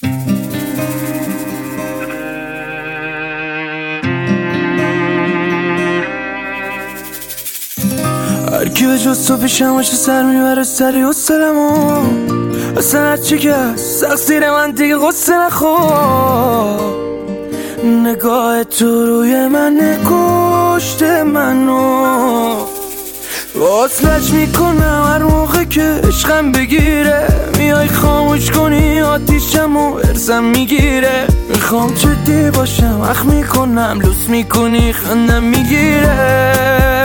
هرکی به جز تو پیشم باشه سر میبره سری و سرمو اصلا هرچی که هست تقصیر من دیگه غصه نخور نگاه تو روی من کشته منو وصلش میکنم هر موقع که عشقم بگیره میای خاموش کنی آتیشم و ارزم میگیره میخوام جدی باشم اخ میکنم لوس میکنی خندم میگیره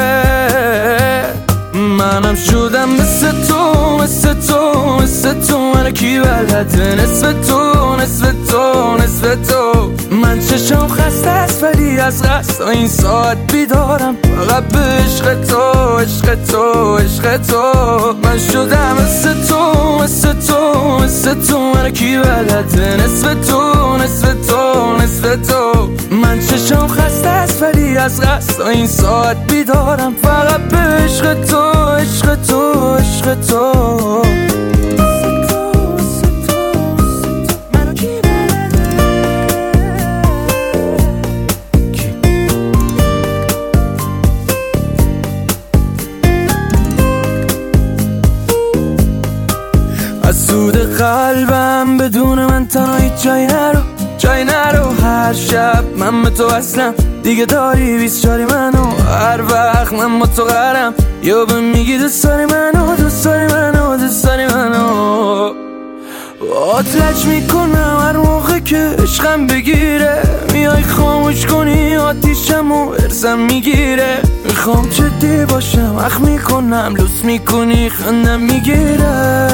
منم شدم مثل تو مثل تو مثل تو من کی بلده نصف تو نصف تو نصف تو من چشم خسته است ولی از قصد این ساعت بیدارم فقط به عشق تو عشق تو عشق تو من شدم مثل تو مثل تو مثل تو من کی بلده نصف تو نصف تو نصف تو من چشم خسته است ولی از قصد این ساعت بیدارم فقط به عشق تو عشق تو عشق تو از سود قلبم بدون من تنهایی جای نرو هر شب من به تو اصلم دیگه داری 24 منو هر وقت من با تو قرم یا به میگی دوست داری منو دوست داری منو دوست داری منو آتلش میکنم هر موقع که عشقم بگیره میای خاموش کنی آتیشم و ارزم میگیره میخوام جدی باشم اخ میکنم لوس میکنی خندم میگیره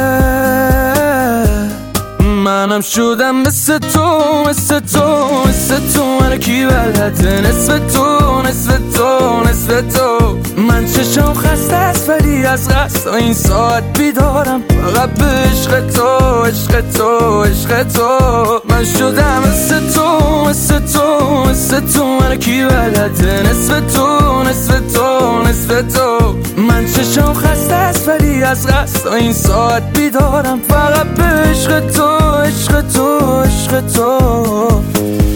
منم شدم مثل تو مثل تو مثل تو من کی بلده نصف تو نصف تو نصف تو من چشم خسته است ولی از قصد این ساعت بیدارم فقط به عشق تو عشق تو عشق تو من شدم مثل تو مثل تو مثل تو من کی بلده نصف تو نصف تو نصف تو من چشم خسته است ولی از قصد این ساعت بیدارم فقط به عشق تو عشق تو عشق تو